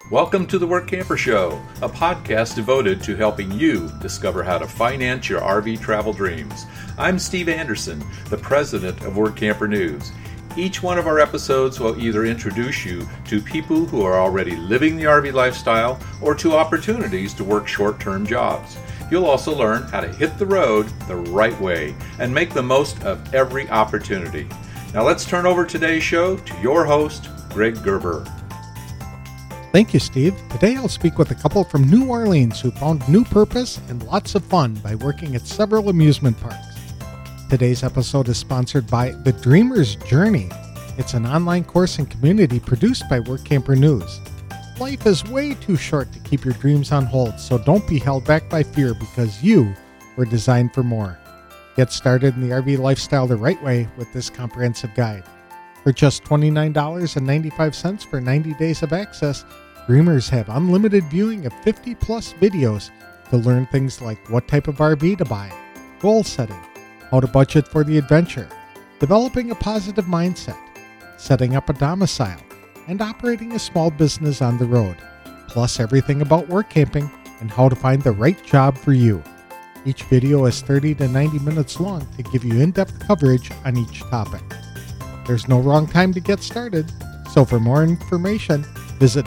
Welcome to the Work Camper Show, a podcast devoted to helping you discover how to finance your RV travel dreams. I'm Steve Anderson, the president of Work Camper News. Each one of our episodes will either introduce you to people who are already living the RV lifestyle or to opportunities to work short-term jobs. You'll also learn how to hit the road the right way and make the most of every opportunity. Now let's turn over today's show to your host, Greg Gerber. Thank you, Steve. Today I'll speak with a couple from New Orleans who found new purpose and lots of fun by working at several amusement parks. Today's episode is sponsored by The Dreamer's Journey. It's an online course and community produced by Work Camper News. Life is way too short to keep your dreams on hold, so don't be held back by fear because you were designed for more. Get started in the RV lifestyle the right way with this comprehensive guide. For just $29.95 for 90 days of access, Dreamers have unlimited viewing of 50-plus videos to learn things like what type of RV to buy, goal setting, how to budget for the adventure, developing a positive mindset, setting up a domicile, and operating a small business on the road, plus everything about work camping and how to find the right job for you. Each video is 30 to 90 minutes long to give you in-depth coverage on each topic. There's no wrong time to get started, so for more information, visit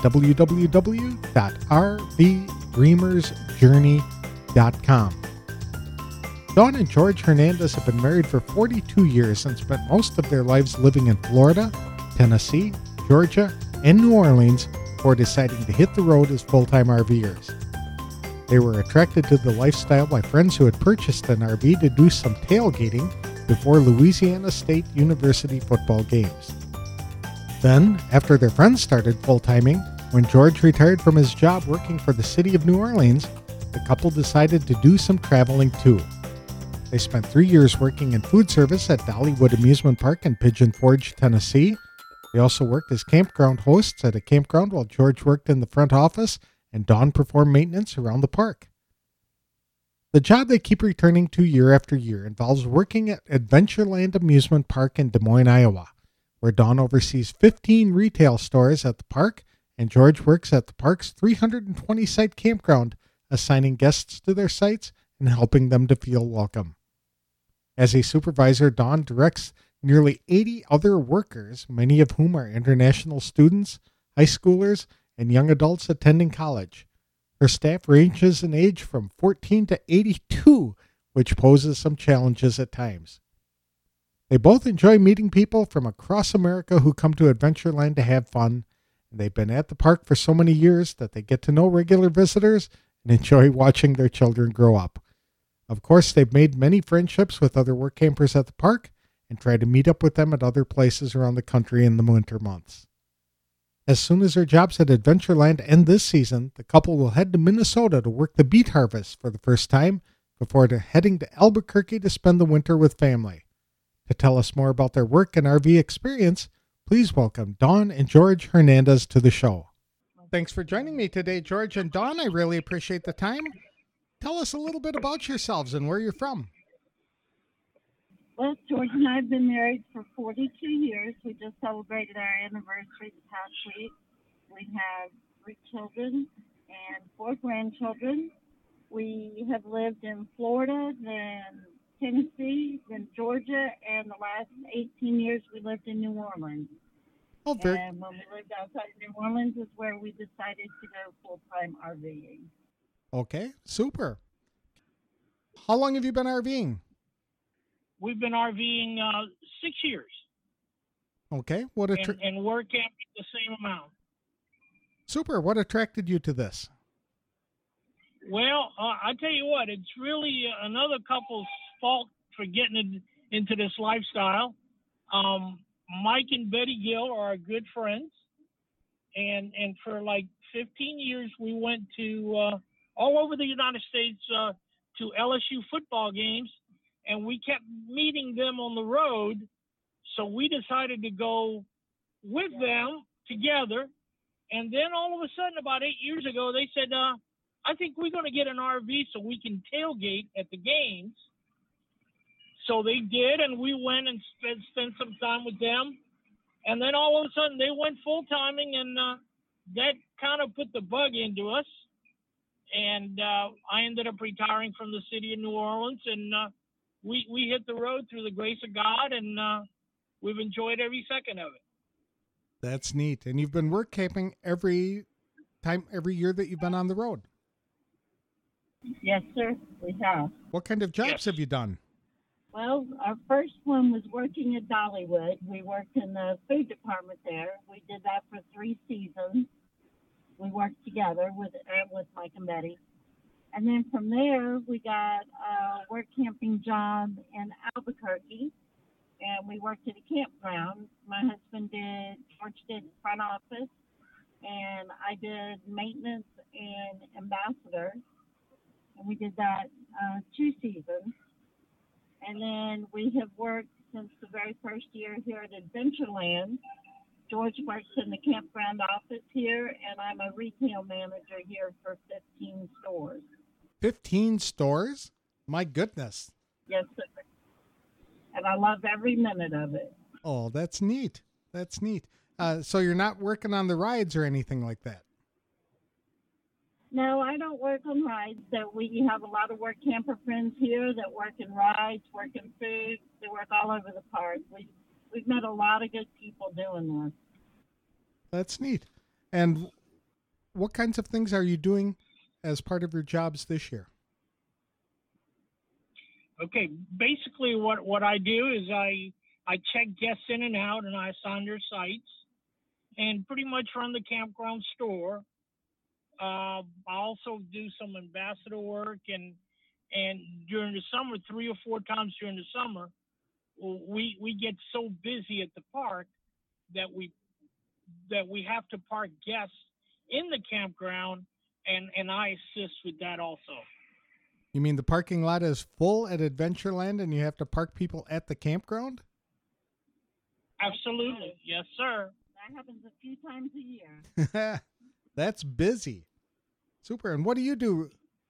www.rvdreamersjourney.com. Dawn and George Hernandez have been married for 42 years and spent most of their lives living in Florida, Tennessee, Georgia, and New Orleans before deciding to hit the road as full-time RVers. They were attracted to the lifestyle by friends who had purchased an RV to do some tailgating before Louisiana State University football games. Then, after their friends started full-timing, when George retired from his job working for the city of New Orleans, the couple decided to do some traveling too. They spent 3 years working in food service at Dollywood Amusement Park in Pigeon Forge, Tennessee. They also worked as campground hosts at a campground while George worked in the front office and Dawn performed maintenance around the park. The job they keep returning to year after year involves working at Adventureland Amusement Park in Des Moines, Iowa, where Dawn oversees 15 retail stores at the park and George works at the park's 320-site campground, assigning guests to their sites and helping them to feel welcome. As a supervisor, Dawn directs nearly 80 other workers, many of whom are international students, high schoolers, and young adults attending college. Her staff ranges in age from 14 to 82, which poses some challenges at times. They both enjoy meeting people from across America who come to Adventureland to have fun, and they've been at the park for so many years that they get to know regular visitors and enjoy watching their children grow up. Of course, they've made many friendships with other work campers at the park and try to meet up with them at other places around the country in the winter months. As soon as their jobs at Adventureland end this season, the couple will head to Minnesota to work the beet harvest for the first time before heading to Albuquerque to spend the winter with family. To tell us more about their work and RV experience, please welcome Dawn and George Hernandez to the show. Thanks for joining me today, George and Dawn. I really appreciate the time. Tell us a little bit about yourselves and where you're from. Well, George and I have been married for 42 years. We just celebrated our anniversary this past week. We have 3 children and 4 grandchildren. We have lived in Florida, then Tennessee, then Georgia, and the last 18 years we lived in New Orleans. Oh, very. And when we lived outside of New Orleans is where we decided to go full-time RVing. Okay, super. How long have you been RVing? We've been RVing 6 years. Okay, and work camping the same amount. Super. What attracted you to this? Well, I tell you what, it's really another couple's fault for getting into this lifestyle. Mike and Betty Gill are our good friends, and for like 15 years we went to all over the United States to LSU football games. And we kept meeting them on the road, so we decided to go with them together. And then all of a sudden, about 8 years ago, they said, I think we're going to get an RV so we can tailgate at the games. So they did, and we went and spent some time with them. And then all of a sudden, they went full-timing, and that kind of put the bug into us. And I ended up retiring from the city of New Orleans, and we hit the road through the grace of God, and we've enjoyed every second of it. That's neat. And you've been work camping every year that you've been on the road. Yes, sir, we have. What kind of jobs Yes. have you done? Well, our first one was working at Dollywood. We worked in the food department there. We did that for 3 seasons. We worked together with Mike and Betty. And then from there, we got a work camping job in Albuquerque, and we worked at a campground. My husband George did front office, and I did maintenance and ambassador. And we did that 2 seasons. And then we have worked since the very first year here at Adventureland. George works in the campground office here, and I'm a retail manager here for 15 stores. 15 stores? My goodness. Yes, sir. And I love every minute of it. Oh, that's neat. That's neat. So you're not working on the rides or anything like that? No, I don't work on rides. So we have a lot of work camper friends here that work in rides, work in food. They work all over the park. We've met a lot of good people doing this. That's neat. And what kinds of things are you doing as part of your jobs this year? Okay, basically what I do is I check guests in and out, and I assign their sites, and pretty much run the campground store. I also do some ambassador work, and during the summer, 3 or 4 times during the summer, we get so busy at the park that we have to park guests in the campground, and I assist with that also. You mean the parking lot is full at Adventureland and you have to park people at the campground? Absolutely. Yes, sir. That happens a few times a year. That's busy. Super. And what do you do?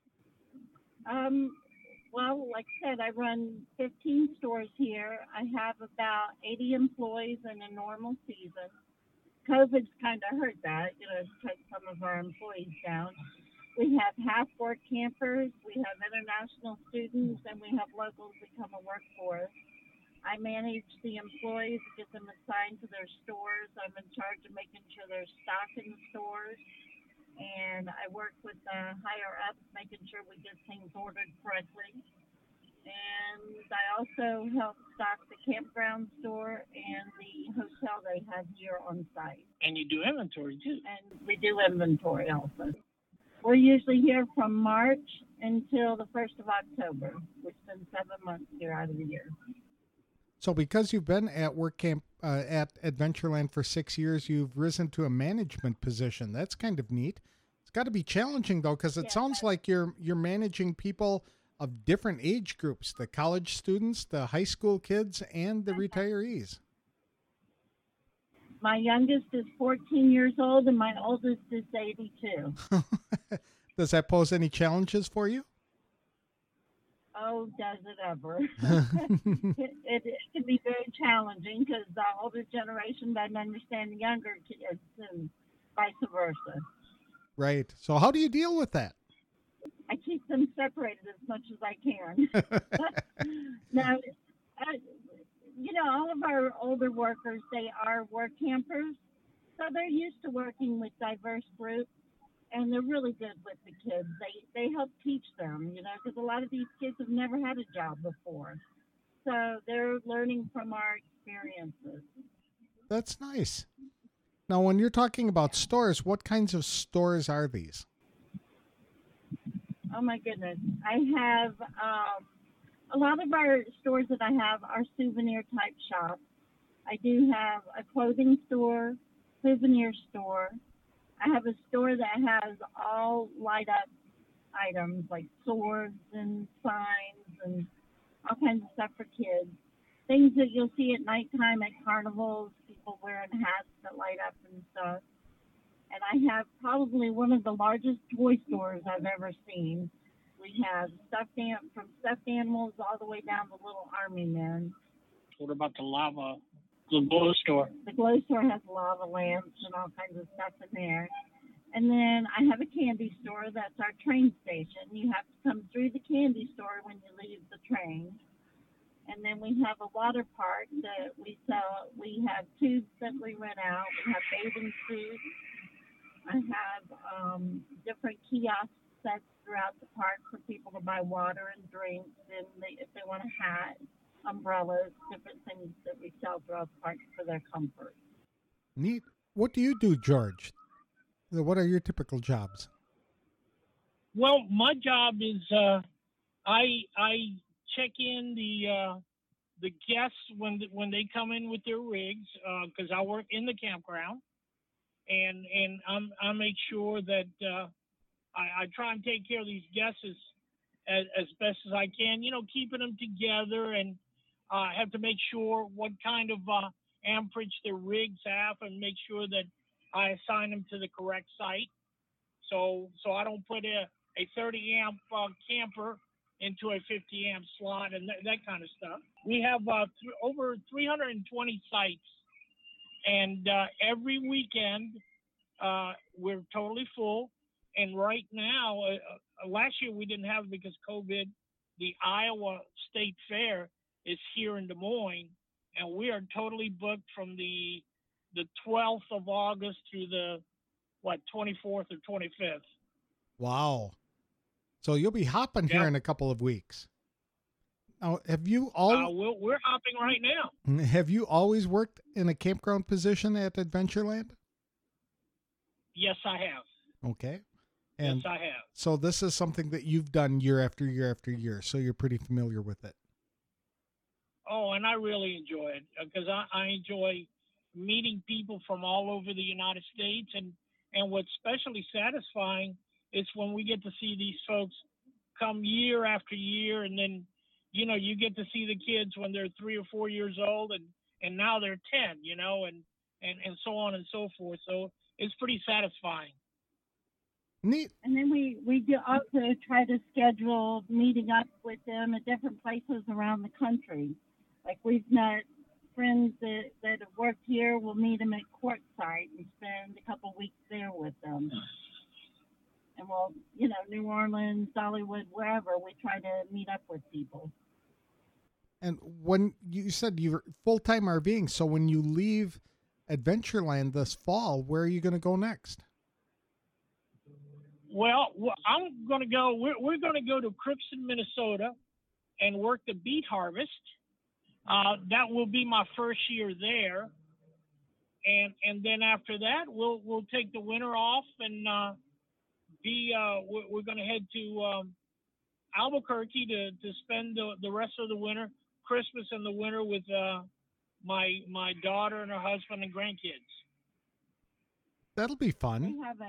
Well, like I said, I run 15 stores here. I have about 80 employees in a normal season. COVID's kind of hurt that, cut some of our employees down. We have half work campers, we have international students, and we have locals that come and work for us. I manage the employees, get them assigned to their stores. I'm in charge of making sure there's stock in the stores. And I work with the higher ups, making sure we get things ordered correctly. And I also help stock the campground store and the hotel they have here on site. And you do inventory too. And we do inventory also. We're usually here from March until the 1st of October. We spend 7 months here out of the year. So because you've been at work camp at Adventureland for 6 years, you've risen to a management position. That's kind of neat. It's got to be challenging though, because it sounds like you're managing people of different age groups, the college students, the high school kids, and the retirees. My youngest is 14 years old and my oldest is 82. Does that pose any challenges for you? Oh, does it ever? it can be very challenging because the older generation doesn't understand the younger kids and vice versa. Right. So how do you deal with that? I keep them separated as much as I can. Now, all of our older workers, they are work campers, so they're used to working with diverse groups, and they're really good with the kids. They help teach them, because a lot of these kids have never had a job before. So they're learning from our experiences. That's nice. Now, when you're talking about stores, what kinds of stores are these? Oh, my goodness. I have a lot of our stores that I have are souvenir-type shops. I do have a clothing store, souvenir store. I have a store that has all light-up items like swords and signs and all kinds of stuff for kids. Things that you'll see at nighttime at carnivals, people wearing hats that light up and stuff. And I have probably one of the largest toy stores I've ever seen. We have from stuffed animals all the way down to little army men. What about the lava The Glow Store. The Glow Store has lava lamps and all kinds of stuff in there. And then I have a candy store. That's our train station. You have to come through the candy store when you leave the train. And then we have a water park that we sell. We have tubes that we rent out. We have bathing suits. I have different kiosk sets throughout the park for people to buy water and drinks, and if they want a hat, umbrellas, different things that we sell throughout the park for their comfort. Neat. What do you do, George? What are your typical jobs? Well, my job is I check in the guests when they come in with their rigs, because I work in the campground, and I make sure that I try and take care of these guests as best as I can. Keeping them together, and have to make sure what kind of amperage their rigs have, and make sure that I assign them to the correct site. So I don't put a 30 amp camper into a 50 amp slot and that kind of stuff. We have over 320 sites, and every weekend we're totally full. And right now, last year we didn't have it because COVID. The Iowa State Fair is here in Des Moines, and we are totally booked from the 12th of August through the 24th or 25th. Wow. So you'll be hopping here in a couple of weeks. Now, have you we're hopping right now. Have you always worked in a campground position at Adventureland? Yes, I have. Okay. And yes, I have. So this is something that you've done year after year after year, so you're pretty familiar with it. Oh, and I really enjoy it because I enjoy meeting people from all over the United States, and what's especially satisfying is when we get to see these folks come year after year, and then you get to see the kids when they're 3 or 4 years old, and now they're 10, and so on and so forth. So it's pretty satisfying. Neat. And then we do also try to schedule meeting up with them at different places around the country. Like we've met friends that have worked here. We'll meet them at Quartzsite and spend a couple weeks there with them. And we'll, New Orleans, Dollywood, wherever, we try to meet up with people. And when you said you're full-time RVing, so when you leave Adventureland this fall, where are you going to go next? Well, I'm going to go. We're going to go to Crookston, Minnesota, and work the beet harvest. That will be my first year there, and then after that, we'll take the winter off and we're going to head to Albuquerque to spend the rest of the winter, Christmas and the winter with my daughter and her husband and grandkids. That'll be fun.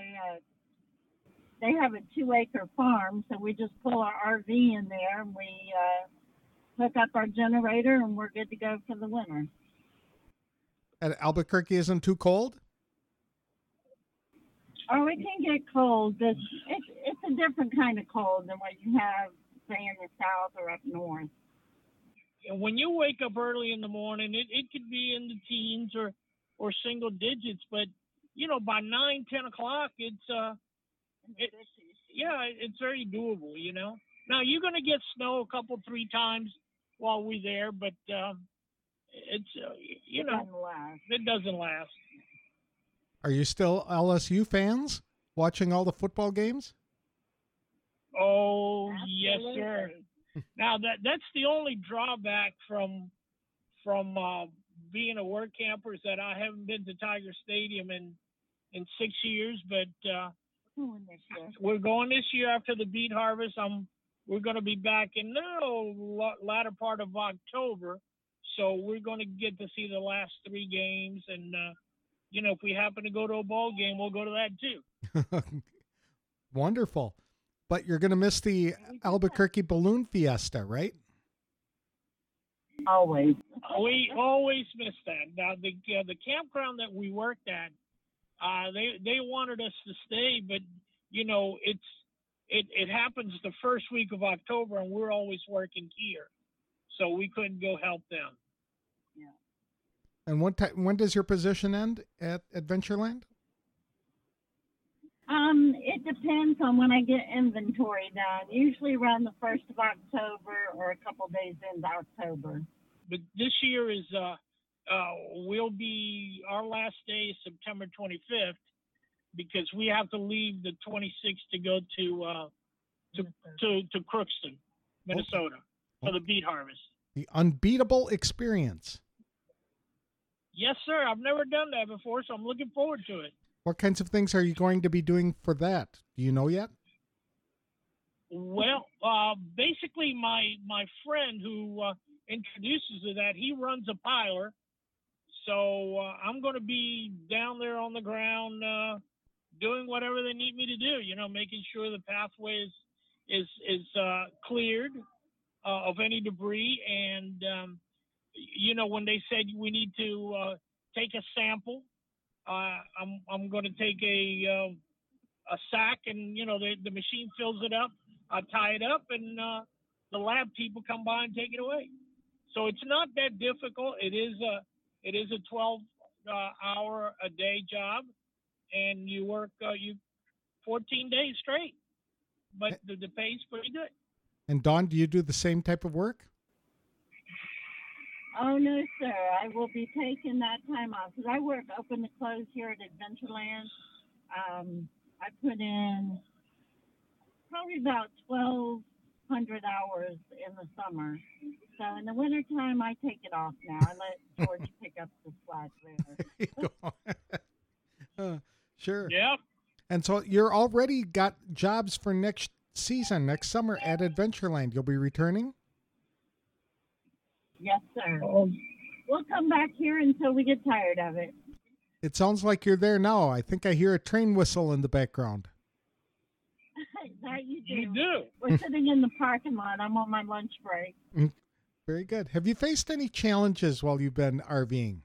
They have a 2-acre farm, so we just pull our RV in there and we hook up our generator and we're good to go for the winter. And Albuquerque isn't too cold? Oh, it can get cold, but it's a different kind of cold than what you have, say, in the south or up north. And when you wake up early in the morning, it could be in the teens or single digits, but by 9, 10 o'clock, it's very doable. Now you're going to get snow a couple, 3 times while we're there, but it doesn't last. Are you still LSU fans watching all the football games? Oh, Absolutely. Yes, sir. Now that's the only drawback from being a work camper is that I haven't been to Tiger Stadium in 6 years, but we're going this year after the beet harvest. We're going to be back in the latter part of October, so we're going to get to see the last 3 games, and if we happen to go to a ball game, we'll go to that too. Wonderful. But you're going to miss the Albuquerque Balloon Fiesta, right? Always. We always miss that. Now, the campground that we worked at, they wanted us to stay, but it happens the first week of October, and we're always working here, so we couldn't go help them. Yeah. And when does your position end at Adventureland? It depends on when I get inventory done. Usually around the 1st of October or a couple days into October. But this year is will be our last day is September 25th because we have to leave the 26th to go to Crookston, Minnesota, for the beet harvest. The unbeatable experience. Yes, sir. I've never done that before, so I'm looking forward to it. What kinds of things are you going to be doing for that? Do you know yet? Well, basically, my friend who introduces to that, he runs a piler. So I'm going to be down there on the ground doing whatever they need me to do, making sure the pathway is cleared of any debris. And, when they said we need to take a sample, I'm going to take a sack and, the machine fills it up. I tie it up and the lab people come by and take it away. So it's not that difficult. It is a 12 hour a day job and you work 14 days straight, but the pay's pretty good. And Dawn, do you do the same type of work? Oh, no, sir. I will be taking that time off because I work open to close here at Adventureland. I put in probably about 1,200 hours in the summer. So in the wintertime, I take it off now. I let George pick up the slack there. Sure. Yeah. And so you're already got jobs for next summer at Adventureland. You'll be returning? Yes, sir. We'll come back here until we get tired of it. It sounds like you're there now. I think I hear a train whistle in the background. That you do. You do. We're sitting in the parking lot. I'm on my lunch break. Very good. Have you faced any challenges while you've been RVing?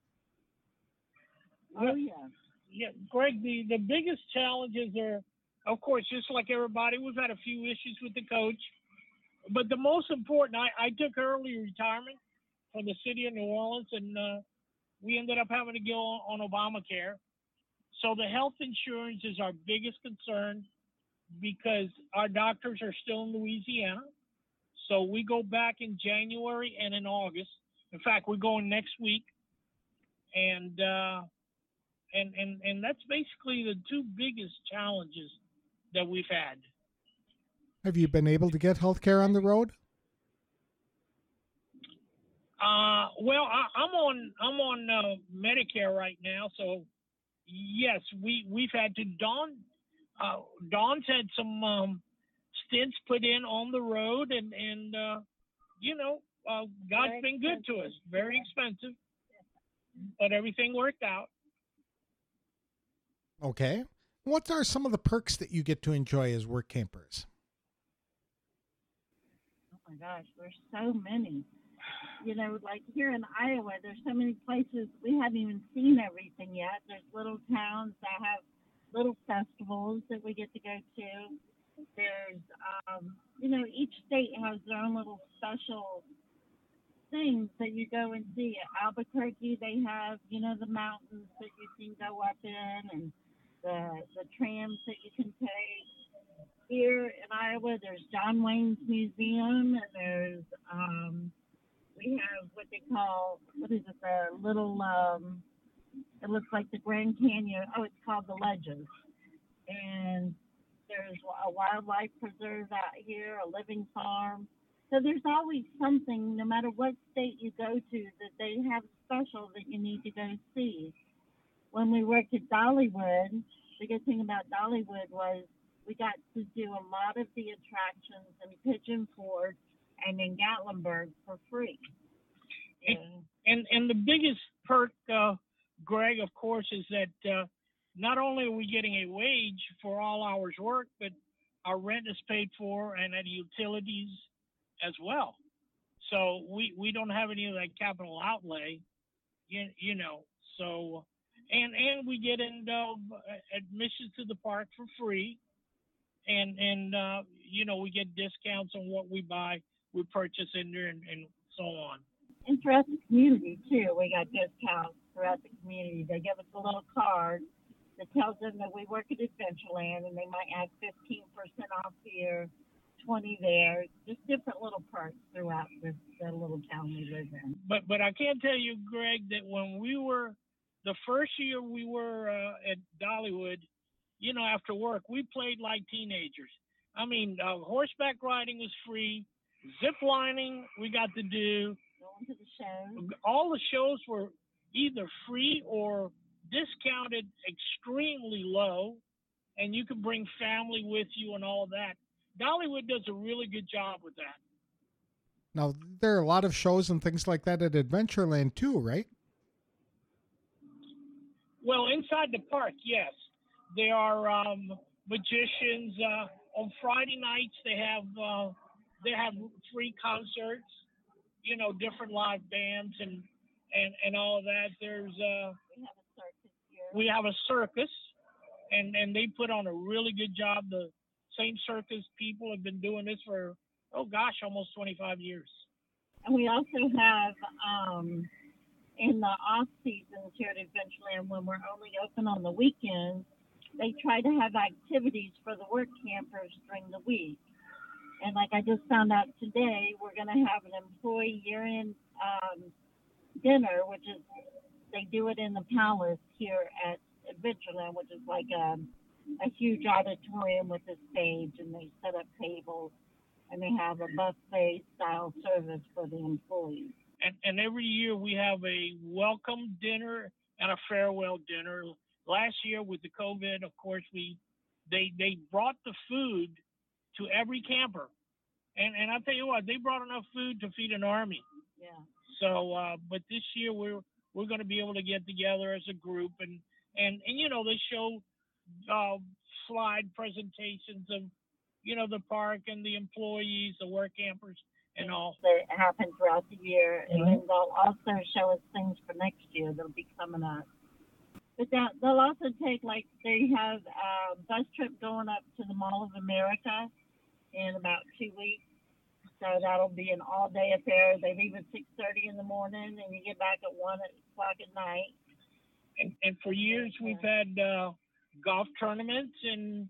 Oh, yeah. Yeah, Greg, the biggest challenges are, of course, just like everybody, we've had a few issues with the coach. But the most important, I took early retirement from the city of New Orleans, and we ended up having to go on Obamacare. So the health insurance is our biggest concern because our doctors are still in Louisiana. So we go back in January and in August. In fact, we're going next week. And that's basically the two biggest challenges that we've had. Have you been able to get health care on the road? Well, I'm on Medicare right now, so yes, we've had to. Dawn's had some stints put in on the road, and God's been good to us. Very expensive, but everything worked out. Okay. What are some of the perks that you get to enjoy as work campers? Oh my gosh, there's so many. Like here in Iowa, there's so many places we haven't even seen everything yet. There's little towns that have little festivals that we get to go to. There's, each state has their own little special things that you go and see. At Albuquerque, they have, the mountains that you can go up in and the trams that you can take. Here in Iowa, there's John Wayne's Museum, and there's, we have what they call, the little, it looks like the Grand Canyon. Oh, it's called the Ledges. And there's a wildlife preserve out here, a living farm. So there's always something, no matter what state you go to, that they have special that you need to go see. When we worked at Dollywood, the good thing about Dollywood was we got to do a lot of the attractions in Pigeon Forge and in Gatlinburg for free. And the biggest perk, Greg, of course, is that not only are we getting a wage for all hours worked, but our rent is paid for and the utilities as well. So we don't have any of that capital outlay, so, and we get admission to the park for free. And we get discounts on what we buy, we purchase in there and so on. And throughout the community, too, we got discounts throughout the community. They give us a little card that tells them that we work at Adventureland, and they might add 15% off here, 20 there, just different little perks throughout the little town we live in. But I can tell you, Greg, that when we were, the first year we were at Dollywood, you know, after work, we played like teenagers. I mean, horseback riding was free. Zip lining we got to do. Going to the show. All the shows were either free or discounted extremely low, and you could bring family with you and all of that. Dollywood does a really good job with that. Now, there are a lot of shows and things like that at Adventureland too, right? Well, inside the park, yes. There are magicians. On Friday nights, they have free concerts, you know, different live bands and all of that. There's we have a circus, and they put on a really good job. The same circus people have been doing this for, almost 25 years. And we also have, in the off seasons here at Adventureland, when we're only open on the weekends, they try to have activities for the work campers during the week. And like I just found out today, we're going to have an employee year-end dinner, which is, they do it in the Palace here at Adventureland, which is like a huge auditorium with a stage, and they set up tables, and they have a buffet-style service for the employees. And every year we have a welcome dinner and a farewell dinner. Last year with the COVID, of course, they brought the food to every camper. And I'll tell you what, they brought enough food to feed an army. Yeah. So, but this year we're going to be able to get together as a group and you know, they show slide presentations of, you know, the park and the employees, the work campers and all. That happen throughout the year. And then they'll also show us things for next year that'll be coming up. But they'll also take, like, they have a bus trip going up to the Mall of America in about 2 weeks. So that'll be an all-day affair. They leave at 6:30 in the morning, and you get back at 1 o'clock at night. And for years we've had golf tournaments, and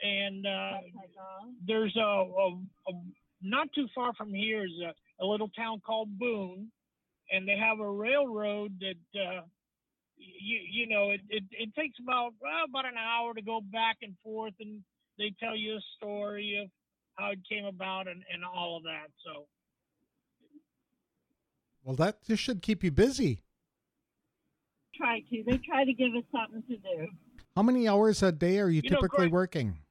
there's a not too far from here is a little town called Boone, and they have a railroad that you know it takes about an hour to go back and forth, and they tell you a story of how it came about and all of that. So, well, that just should keep you busy. They try to give us something to do. How many hours a day are you typically working?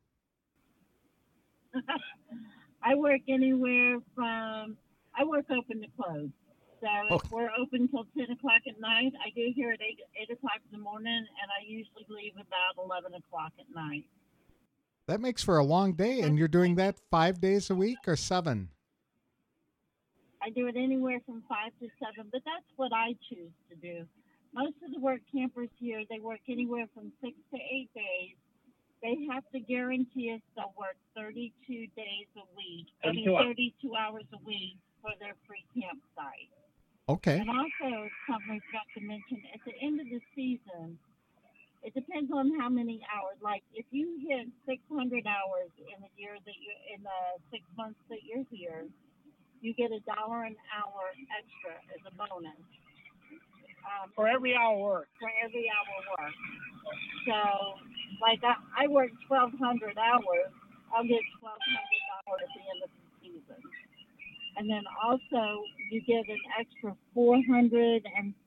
I work anywhere from, I work open to close. So if we're open till 10 o'clock at night, I get here at 8 o'clock in the morning, and I usually leave about 11 o'clock at night. That makes for a long day, and you're doing that 5 days a week or 7? I do it anywhere from 5 to 7, but that's what I choose to do. Most of the work campers here, they work anywhere from 6 to 8 days. They have to guarantee us they'll work 32 days a week, 32 hours a week for their free campsite. Okay. And also, something I forgot to mention, at the end of the season, it depends on how many hours. Like, if you hit 600 hours in the year that you're in the 6 months that you're here, you get $1 an hour extra as a bonus. For every hour work. For every hour work. So, like, I work 1,200 hours. I'll get $1,200 at the end of the season. And then also, you get an extra $400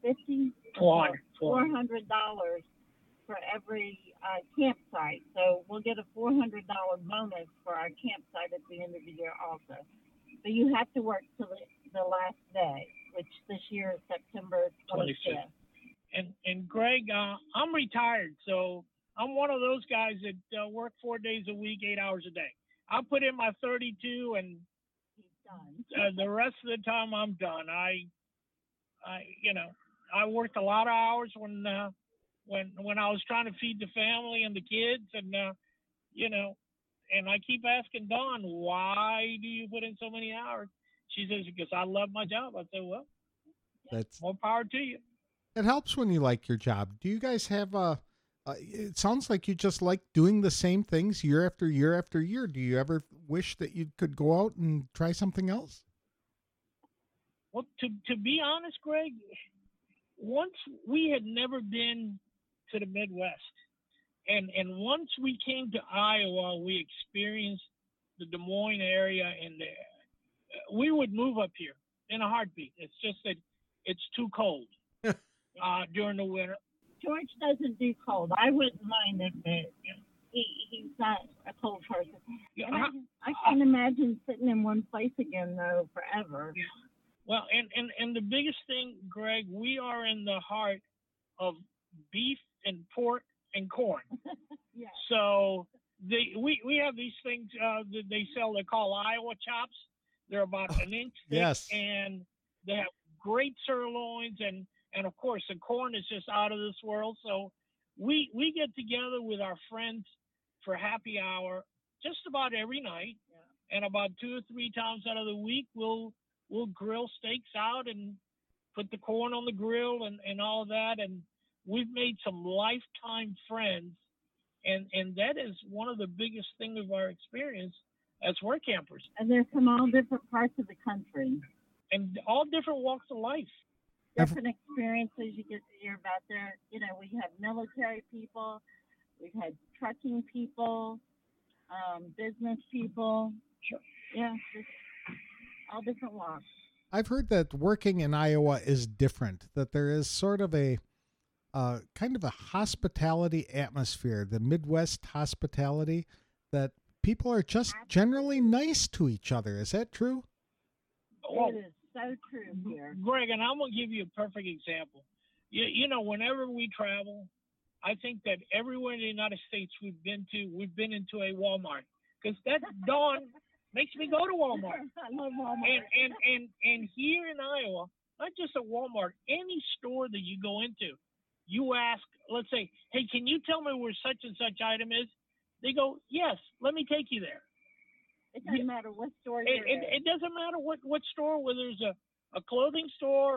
for every campsite. So we'll get a $400 bonus for our campsite at the end of the year also. But you have to work till the last day, which this year is September 25th. And Greg, I'm retired, so I'm one of those guys that work 4 days a week, 8 hours a day. I put in my 32, and he's done. The rest of the time I'm done. I worked a lot of hours when I was trying to feed the family and the kids, and and I keep asking Dawn, why do you put in so many hours? She says, because I love my job. I said, well, More power to you. It helps when you like your job. Do you guys have it sounds like you just like doing the same things year after year after year. Do you ever wish that you could go out and try something else? Well, to be honest, Greg, once we had never been to the Midwest, and once we came to Iowa, we experienced the Des Moines area, and we would move up here in a heartbeat. It's just that it's too cold during the winter. George doesn't do cold. I wouldn't mind if he's not a cold person. And I can't imagine sitting in one place again, though, forever. Well, and the biggest thing, Greg, we are in the heart of beef and pork and corn. Yeah. So we have these things that they sell. They call Iowa chops. They're about an inch thick, Yes. and they have great sirloins, and of course the corn is just out of this world. So we get together with our friends for happy hour just about every night, and about 2 or 3 times out of the week we'll grill steaks out and put the corn on the grill and all that, and we've made some lifetime friends, and that is one of the biggest things of our experience as work campers. And they're from all different parts of the country. And all different walks of life. Different experiences you get to hear about there. You know, we have military people, we've had trucking people, business people. Sure. Yeah, just all different walks. I've heard that working in Iowa is different, that there is sort of a kind of a hospitality atmosphere, the Midwest hospitality, that people are just generally nice to each other. Is that true? It is so true here. Greg, and I'm going to give you a perfect example. You know, whenever we travel, I think that everywhere in the United States we've been into a Walmart. Because that Dawn makes me go to Walmart. I love Walmart. And here in Iowa, not just a Walmart, any store that you go into, you ask, let's say, hey, can you tell me where such and such item is? They go, yes, let me take you there. It doesn't matter what store you're in. It doesn't matter what store, whether it's a clothing store,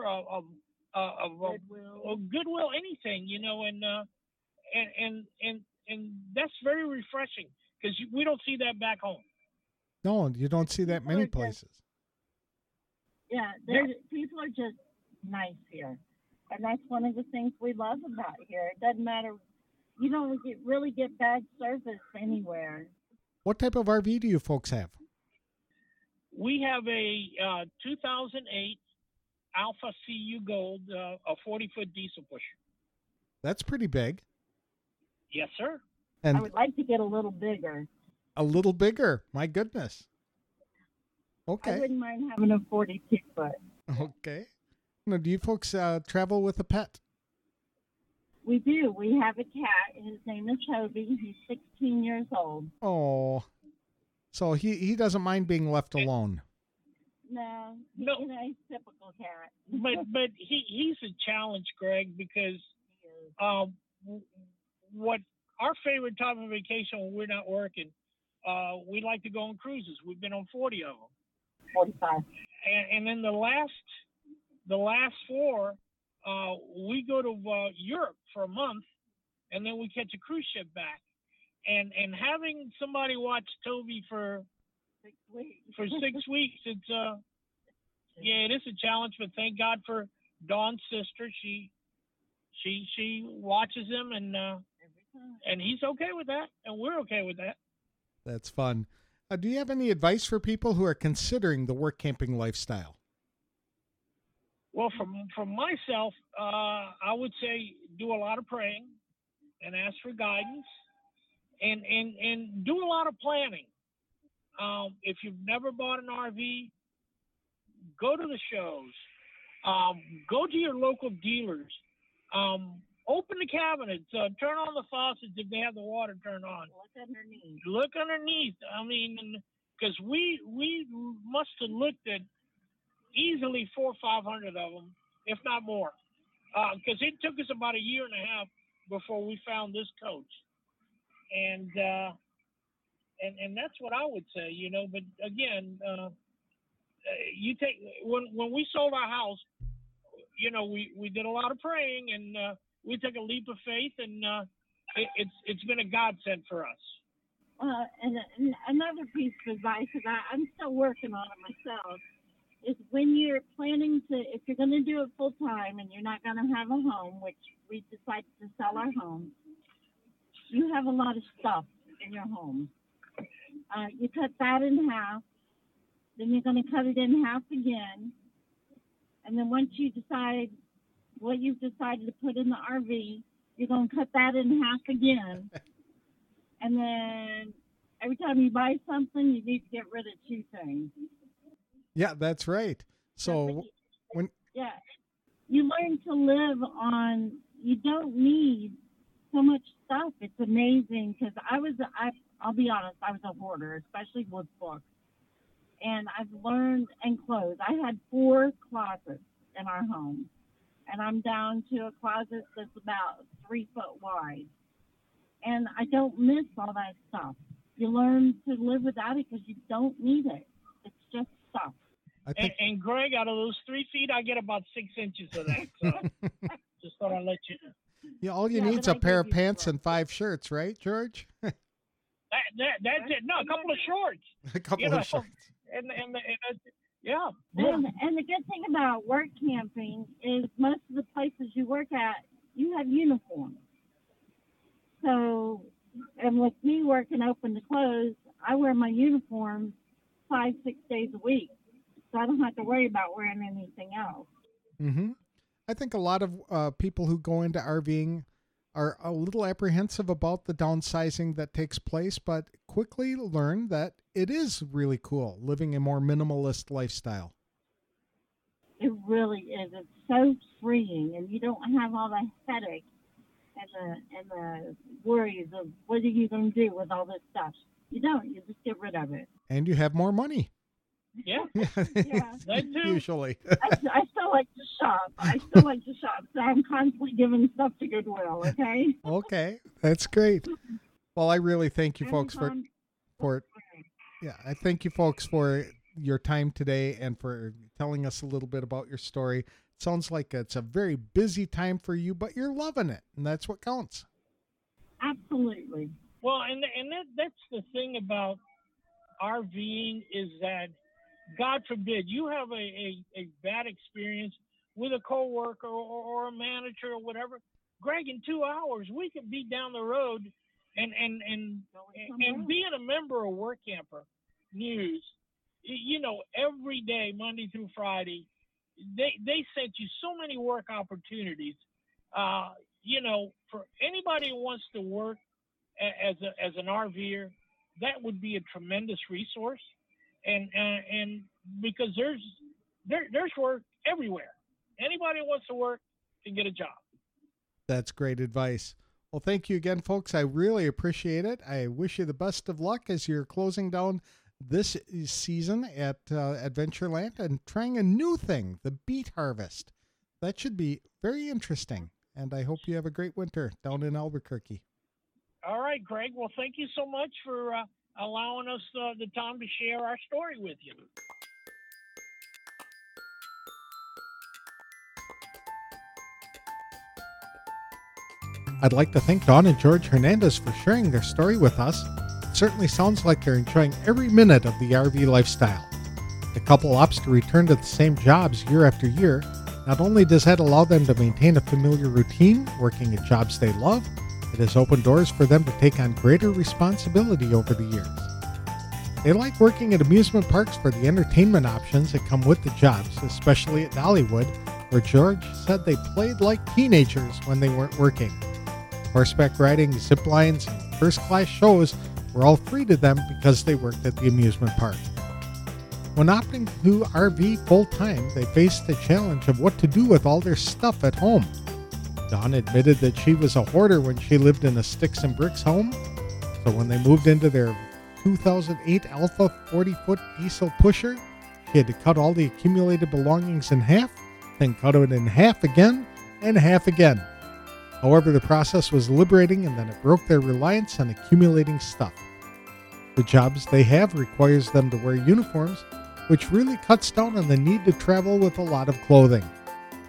Goodwill, anything, you know, and that's very refreshing because we don't see that back home. No, you don't see that many places. People are just nice here. And that's one of the things we love about here. It doesn't matter. You don't really get bad service anywhere. What type of RV do you folks have? We have a 2008 Alpha CU Gold, a 40-foot diesel pusher. That's pretty big. Yes, sir. And I would like to get a little bigger. A little bigger. My goodness. Okay. I wouldn't mind having a 42-foot. Okay. Now, do you folks travel with a pet? We do. We have a cat. His name is Toby. He's 16 years old. Oh. So he doesn't mind being left alone. No. He's a typical cat. But he's a challenge, Greg, because what our favorite time of vacation when we're not working, we like to go on cruises. We've been on 40 of them. 45. And then the last 4, we go to Europe for a month, and then we catch a cruise ship back. And having somebody watch Toby for 6 weeks, it's it is a challenge. But thank God for Dawn's sister. She watches him, and he's okay with that, and we're okay with that. That's fun. Do you have any advice for people who are considering the work camping lifestyle? Well, from myself, I would say do a lot of praying and ask for guidance and do a lot of planning. If you've never bought an RV, go to the shows. Go to your local dealers. Open the cabinets. Turn on the faucets if they have the water turned on. Look underneath. I mean, because we must have looked at easily 400 or 500 of them, if not more, because it took us about 1.5 years before we found this coach, and that's what I would say, you know. But again, you take when we sold our house, we did a lot of praying, and we took a leap of faith, and it's been a godsend for us. And another piece of advice, because I'm still working on it myself, is when you're planning to, if you're going to do it full time and you're not going to have a home, which we decided to sell our home, you have a lot of stuff in your home. You cut that in half, then you're going to cut it in half again, and then once you decide what you've decided to put in the RV, you're going to cut that in half again. And then every time you buy something, you need to get rid of 2 things. Yeah, that's right. So you learn to live on, you don't need so much stuff. It's amazing, because I'll be honest, I was a hoarder, especially with books. And I've learned, and clothes. I had 4 closets in our home, and I'm down to a closet that's about 3 foot wide. And I don't miss all that stuff. You learn to live without it because you don't need it. It's just stuff. And Greg, out of those 3 feet, I get about 6 inches of that. So just thought I'd let you know. Yeah, all you need is a pair of pants and 5 shirts, right, George? That's it. No, a couple of shorts. A couple of shorts. And yeah. And the good thing about work camping is most of the places you work at, you have uniforms. So, and with me working open to close, I wear my uniform 5-6 days a week. So I don't have to worry about wearing anything else. Mm-hmm. I think a lot of people who go into RVing are a little apprehensive about the downsizing that takes place, but quickly learn that it is really cool living a more minimalist lifestyle. It really is. It's so freeing, and you don't have all the headache and the worries of what are you going to do with all this stuff. You don't. You just get rid of it. And you have more money. Yeah. That too. Usually. I still like to shop. So I'm constantly giving stuff to Goodwill, okay? Okay. That's great. Well, I really thank you folks for I thank you folks for your time today and for telling us a little bit about your story. It sounds like it's a very busy time for you, but you're loving it, and that's what counts. Absolutely. Well, and that's the thing about RVing is that, God forbid, you have a bad experience with a coworker or a manager or whatever. Greg, in 2 hours, we could be down the road and being a member of Work Camper News, every day, Monday through Friday, they sent you so many work opportunities. For anybody who wants to work as an RVer, that would be a tremendous resource. And because there's work everywhere. Anybody who wants to work can get a job. That's great advice. Well, thank you again, folks. I really appreciate it. I wish you the best of luck as you're closing down this season at Adventureland and trying a new thing, the beet harvest. That should be very interesting. And I hope you have a great winter down in Albuquerque. All right, Greg. Well, thank you so much for allowing us the time to share our story with you. I'd like to thank Dawn and George Hernandez for sharing their story with us. It certainly sounds like they're enjoying every minute of the RV lifestyle. The couple opts to return to the same jobs year after year. Not only does that allow them to maintain a familiar routine, working at jobs they love, it has opened doors for them to take on greater responsibility over the years. They like working at amusement parks for the entertainment options that come with the jobs, especially at Dollywood, where George said they played like teenagers when they weren't working. Horseback riding, zip lines, and first-class shows were all free to them because they worked at the amusement park. When opting to RV full-time, they faced the challenge of what to do with all their stuff at home. Dawn admitted that she was a hoarder when she lived in a sticks and bricks home, so when they moved into their 2008 Alpha 40-foot diesel pusher, she had to cut all the accumulated belongings in half, then cut it in half again, and half again. However, the process was liberating, and then it broke their reliance on accumulating stuff. The jobs they have requires them to wear uniforms, which really cuts down on the need to travel with a lot of clothing.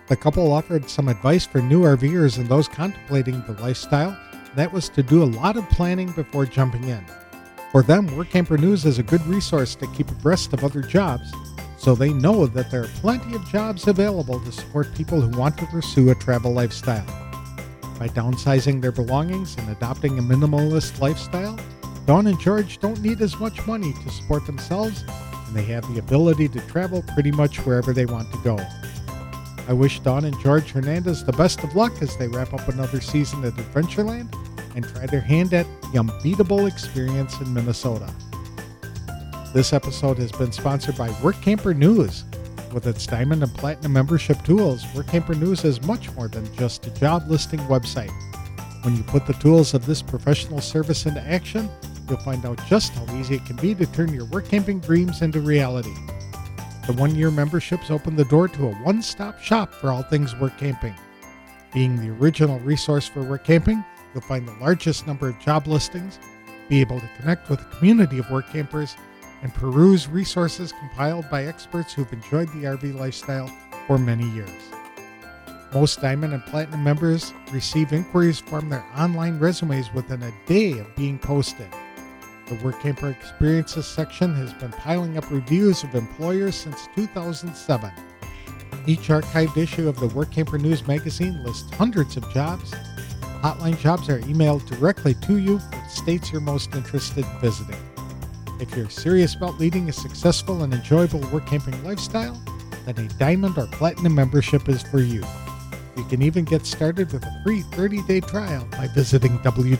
The couple offered some advice for new RVers and those contemplating the lifestyle. That was to do a lot of planning before jumping in. For them, Work Camper News is a good resource to keep abreast of other jobs, so they know that there are plenty of jobs available to support people who want to pursue a travel lifestyle. By downsizing their belongings and adopting a minimalist lifestyle, Dawn and George don't need as much money to support themselves, and they have the ability to travel pretty much wherever they want to go. I wish Dawn and George Hernandez the best of luck as they wrap up another season at Adventureland and try their hand at the unbeatable experience in Minnesota. This episode has been sponsored by Work Camper News. With its Diamond and Platinum membership tools, Work Camper News is much more than just a job listing website. When you put the tools of this professional service into action, you'll find out just how easy it can be to turn your work camping dreams into reality. The one-year memberships open the door to a one-stop shop for all things work camping. Being the original resource for work camping, you'll find the largest number of job listings, be able to connect with a community of work campers, and peruse resources compiled by experts who've enjoyed the RV lifestyle for many years. Most Diamond and Platinum members receive inquiries from their online resumes within a day of being posted. The Work Camper Experiences section has been piling up reviews of employers since 2007. Each archived issue of the Work Camper News magazine lists hundreds of jobs. Hotline jobs are emailed directly to you for states you're most interested in visiting. If you're serious about leading a successful and enjoyable work camping lifestyle, then a Diamond or Platinum membership is for you. You can even get started with a free 30-day trial by visiting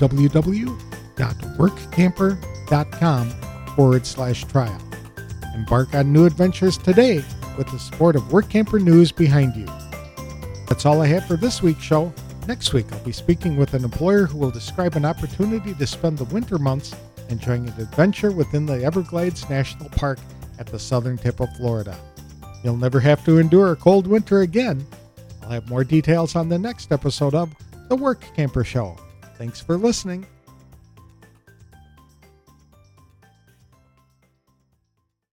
www.workcamper.com/trial. Embark on new adventures today with the support of Work Camper News behind you. That's all I have for this week's show. Next week, I'll be speaking with an employer who will describe an opportunity to spend the winter months enjoying an adventure within the Everglades National Park at the southern tip of Florida. You'll never have to endure a cold winter again. I'll have more details on the next episode of The Work Camper Show. Thanks for listening.